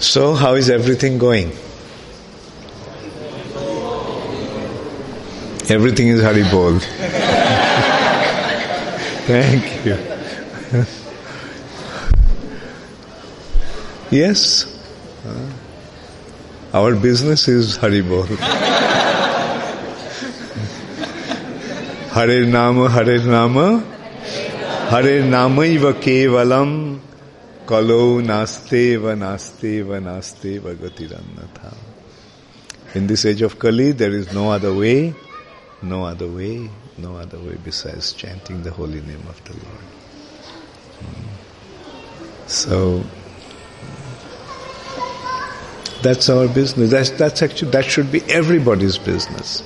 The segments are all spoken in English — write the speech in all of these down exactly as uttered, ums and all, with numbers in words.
So, how is everything going? Everything is Hari Bol. Thank you. Yes, uh, our business is Hari Bol. Hare Nama, Hare Nama, Hare Namaiva Kevalam, Kalo Nasteva Nasteva Nasteva Gatirannatha. In this age of Kali, there is no other way, no other way, no other way besides chanting the holy name of the Lord. So, that's our business. That's, that's actually, that should be everybody's business.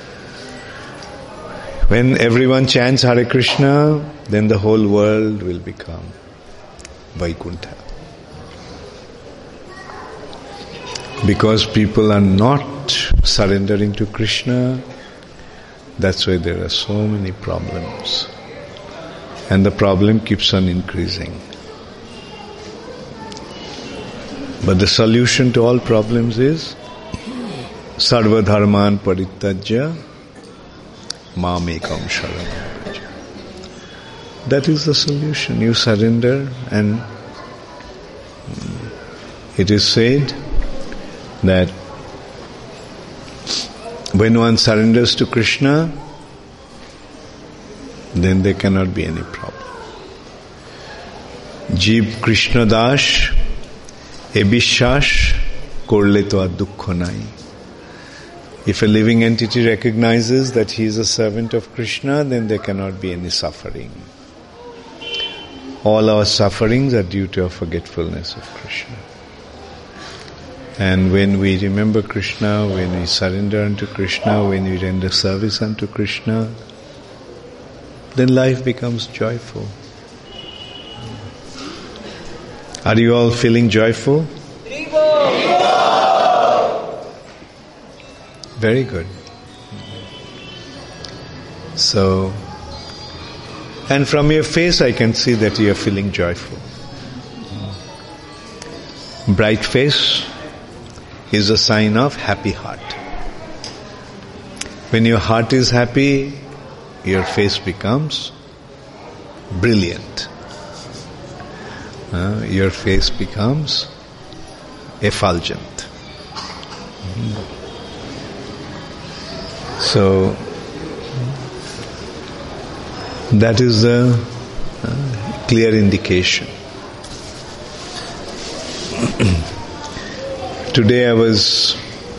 When everyone chants Hare Krishna, then the whole world will become Vaikuntha. Because people are not surrendering to Krishna, that's why there are so many problems. And the problem keeps on increasing. But the solution to all problems is Sarva Dharman Parityajya Mamekam Sharanam Vraja. That is the solution. You surrender, and it is said that when one surrenders to Krishna, then there cannot be any problem. Jeev Krishna Das Ebishas Korle to Dukkha Nai. If a living entity recognizes that he is a servant of Krishna, then there cannot be any suffering. All our sufferings are due to our forgetfulness of Krishna. And when we remember Krishna, when we surrender unto Krishna, when we render service unto Krishna, then life becomes joyful. Are you all feeling joyful? Very good. So, and from your face I can see that you are feeling joyful. Bright face is a sign of happy heart. When your heart is happy, your face becomes brilliant. Uh, your face becomes effulgent. Mm. So, that is the uh, clear indication. Today I was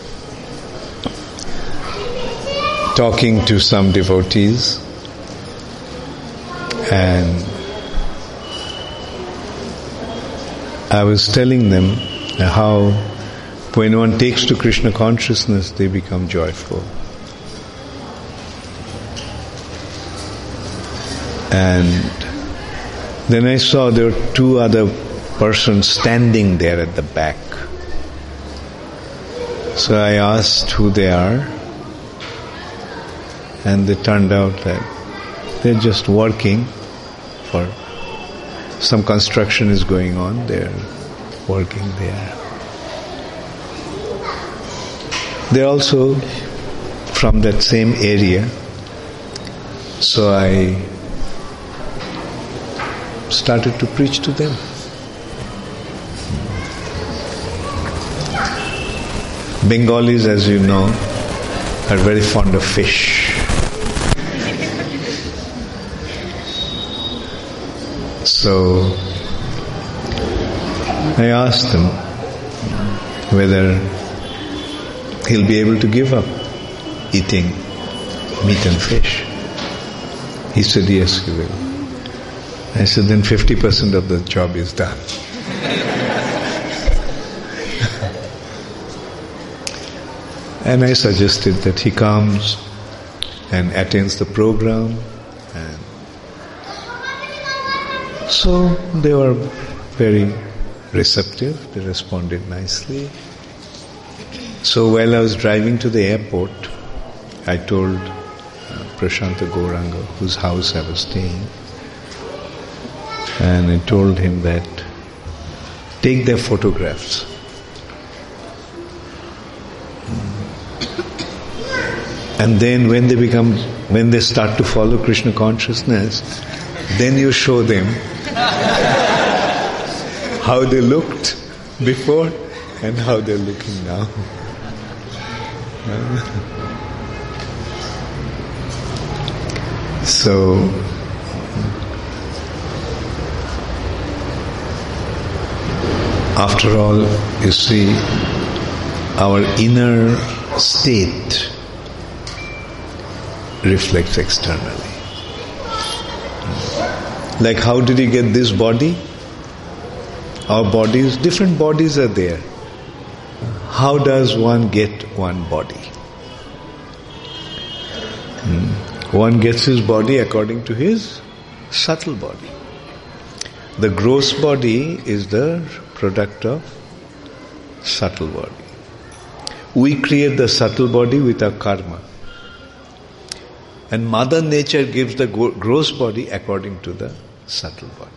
talking to some devotees, and I was telling them how when one takes to Krishna consciousness, they become joyful. And then I saw there were two other persons standing there at the back. So I asked who they are, and they turned out that they're just working for some construction is going on. They're working there. They're also from that same area. So I started to preach to them. Bengalis, as you know, are very fond of fish. So I asked him whether he'll be able to give up eating meat and fish. He said, yes, he will. I said, then fifty percent of the job is done. And I suggested that he comes and attends the program. And so they were very receptive. They responded nicely. So while I was driving to the airport, I told uh, Prashanta Gauranga, whose house I was staying, and I told him that take their photographs And then when they become, when they start to follow Krishna consciousness, then you show them how they looked before and how they're looking now. So, after all, you see, our inner state reflects externally. Like, how did you get this body? Our bodies, different bodies are there. How does one get one body? Hmm. One gets his body according to his subtle body. The gross body is the product of subtle body. We create the subtle body with our karma. And Mother Nature gives the gross body according to the subtle body.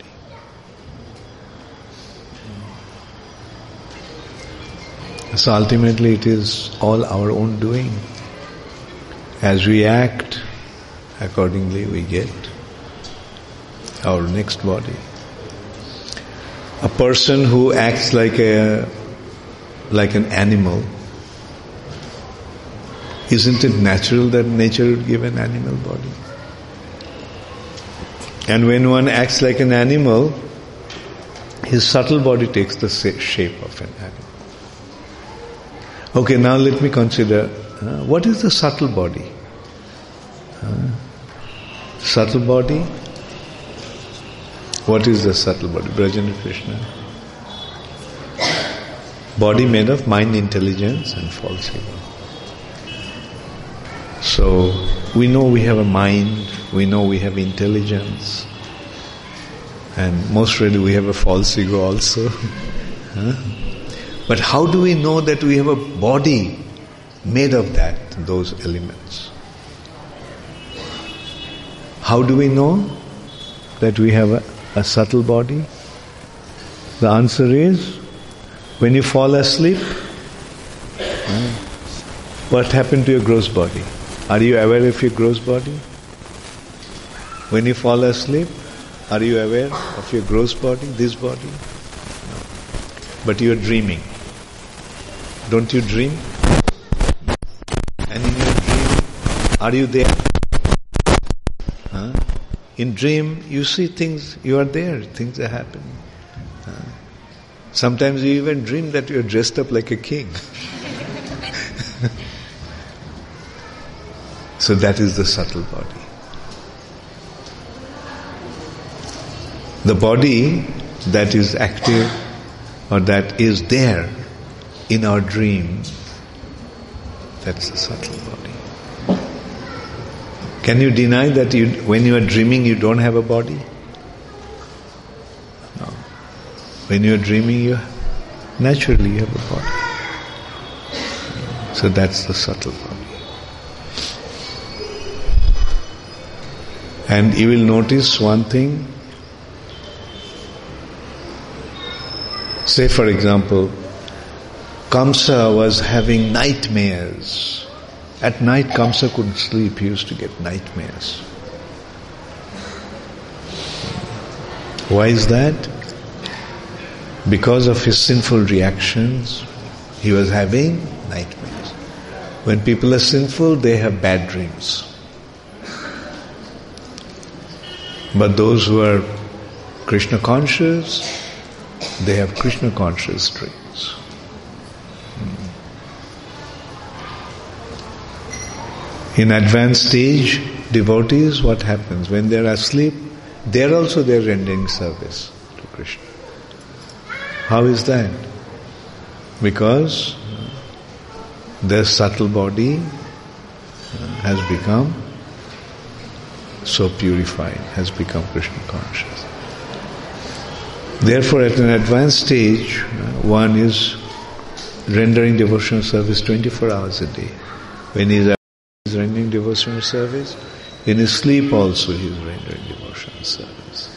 So ultimately it is all our own doing. As we act, accordingly we get our next body. A person who acts like a like an animal, isn't it natural that nature would give an animal body? And when one acts like an animal, his subtle body takes the shape of an animal. Okay, now let me consider, uh, what is the subtle body? Uh, subtle body? What is the subtle body? Brajendra Krishna. Body made of mind, intelligence and false ego. So, we know we have a mind, we know we have intelligence, and most really we have a false ego also. Huh? But how do we know that we have a body made of that, those elements? How do we know that we have a, a subtle body? The answer is, when you fall asleep, uh, what happened to your gross body? Are you aware of your gross body? When you fall asleep, are you aware of your gross body, this body? No. But you are dreaming. Don't you dream? And in your dream, are you there? Huh? In dream, you see things, you are there, things are happening. Huh? Sometimes you even dream that you are dressed up like a king. So that is the subtle body. The body that is active or that is there in our dream, that's the subtle body. Can you deny that you, when you are dreaming you don't have a body? No. When you are dreaming, you naturally you have a body. So that's the subtle body. And you will notice one thing. Say for example, Kamsa was having nightmares. At night Kamsa couldn't sleep, he used to get nightmares. Why is that? Because of his sinful reactions, he was having nightmares. When people are sinful, they have bad dreams. But those who are Krishna conscious, they have Krishna conscious dreams. In advanced stage, devotees, what happens? When they are asleep, they are also they are rendering service to Krishna. How is that? Because their subtle body has become so purified, has become Krishna conscious. Therefore, at an advanced stage, one is rendering devotional service twenty-four hours a day. When he is rendering devotional service, in his sleep also he is rendering devotional service.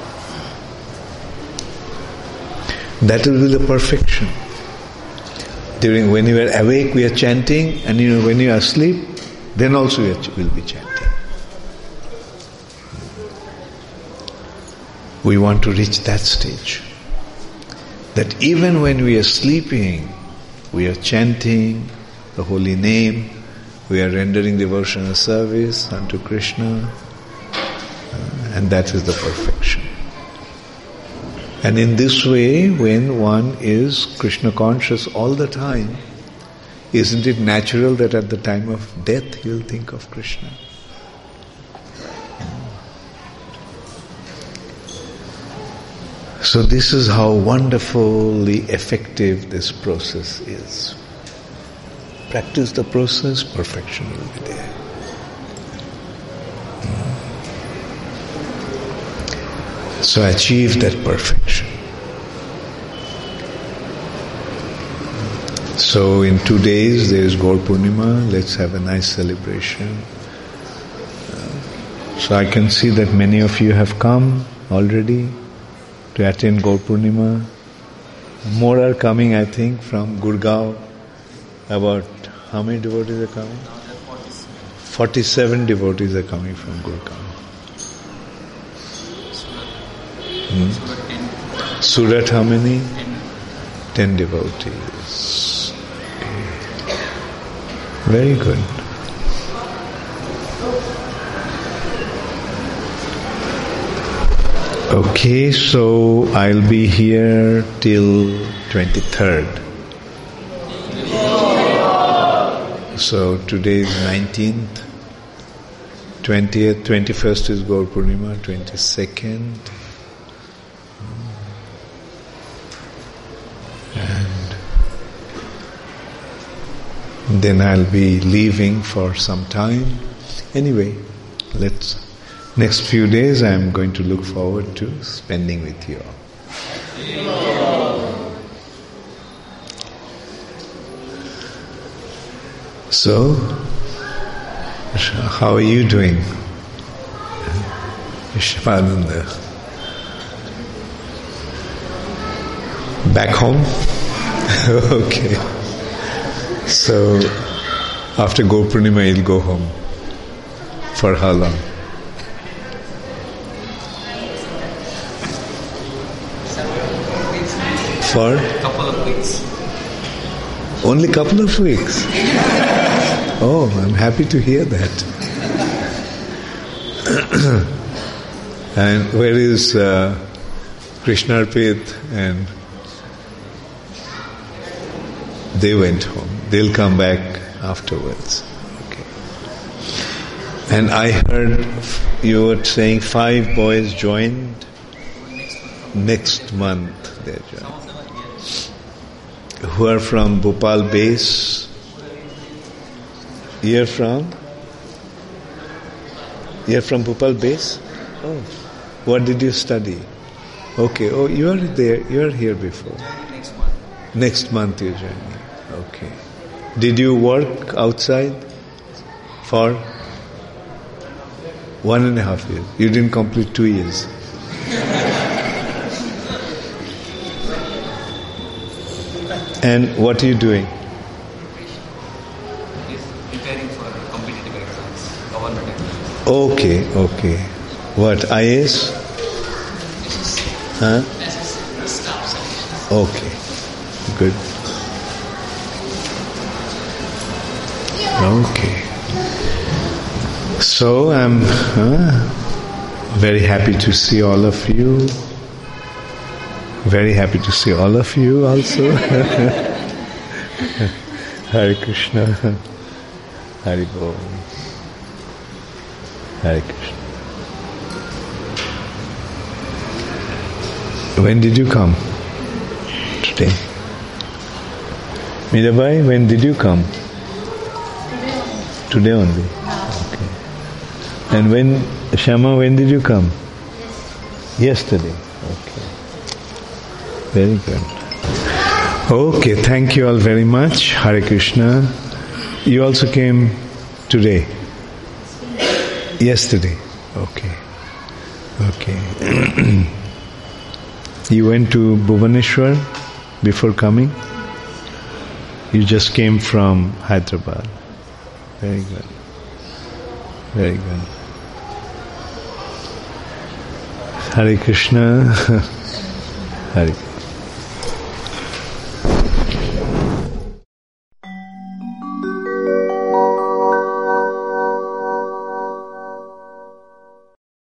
That will be the perfection. During when you are awake, we are chanting, and you know when you are asleep, then also we are, will be chanting. We want to reach that stage. That even when we are sleeping, we are chanting the holy name, we are rendering devotional service unto Krishna, and that is the perfection. And in this way, when one is Krishna conscious all the time, isn't it natural that at the time of death he will think of Krishna? So this is how wonderfully effective this process is. Practice the process, perfection will be there. So achieve that perfection. So in two days there is Gaur Purnima. Let's have a nice celebration. So I can see that many of you have come already to attend Gaur Purnima. More are coming, I think, from Gurgaon. About how many devotees are coming? forty-seven devotees are coming from Gurgaon. Hmm? Surat, how many? Ten devotees. Okay. Very good. Okay, so I'll be here till twenty-third. So today is nineteenth, twentieth, twenty-first is Gaur Purnima, twenty-second. And then I'll be leaving for some time. Anyway, let's, next few days I'm going to look forward to spending with you all. So, how are you doing? Vishwananda. Back home? Okay. So, after Gaur Purnima, you'll go home. For how long? For? Couple of weeks. Only couple of weeks? Oh, I'm happy to hear that. And where is uh, Krishnarpit? And they went home. They'll come back afterwards. Okay. And I heard you were saying five boys joined next month. They're joined. Who are from Bhopal base? You're from? You're from Bhopal base? Oh. What did you study? Okay. Oh, you are there. You are here before. Next month. Next month you're joining. Okay. Did you work outside for one and a half years? You didn't complete two years. And what are you doing? Preparing for competitive exams, government exams. Okay, okay. What, I A S? Huh? Okay, good. Okay. So I'm uh, very happy to see all of you. Very happy to see all of you also. Hare Krishna. Hare Bol. Hare Krishna. When did you come? Today. Mirabai, when did you come? Today only. Okay. And when, Shama, when did you come? Yesterday. Okay. Very good. Okay, thank you all very much. Hare Krishna. You also came today? Yesterday. Okay. Okay. You went to Bhubaneswar before coming? You just came from Hyderabad. Very good. Very good. Hare Krishna. Hare Krishna.